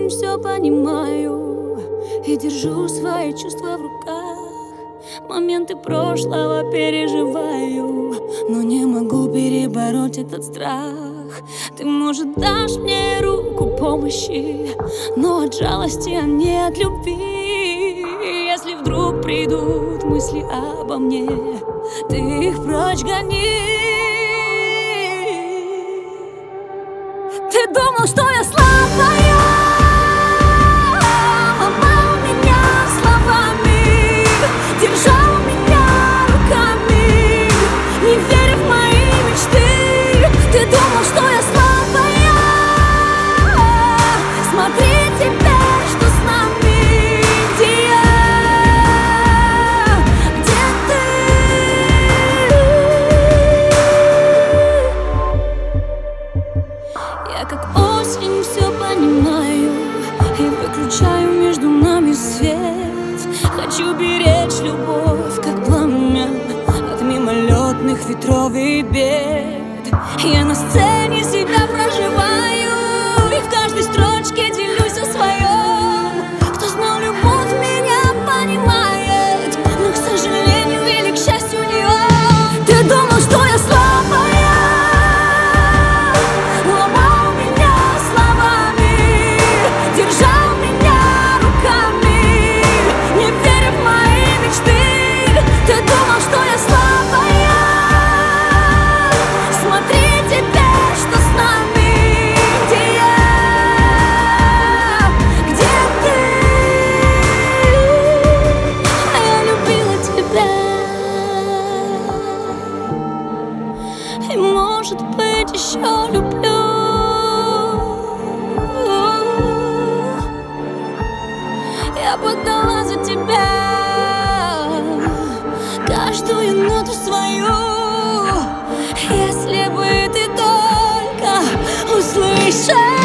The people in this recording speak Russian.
очень все понимаю и держу свои чувства в руках. Моменты прошлого переживаю, но не могу перебороть этот страх. Ты, может, дашь мне руку помощи, но от жалости, а не от любви. Если вдруг придут мысли обо мне, ты их прочь гони. Ты думал, что я слабая, ломал меня словами, держал меня руками, не веря в мои мечты. Ты думал, что я слабая, смотри теперь, что с нами. Где я, где ты? Я как осень все понимаю и выключаю между нами свет. Хочу беречь любовь, как пламя, от мимолетных ветров и бед. Я на сцене себя проживаю и в каждой строчке делюсь о своем. Кто знал любовь, меня понимает, но, к сожалению или к счастью, не он. Ты думал, что я слабая, ломал меня словами, держал меня руками, не веря в мои мечты. Ты думал, что я слабая, смотри теперь, что с нами. Где я, где ты? Я любила тебя, и, может быть, еще люблю. Я подала за тебя каждую ноту свою. Если бы ты только услышал.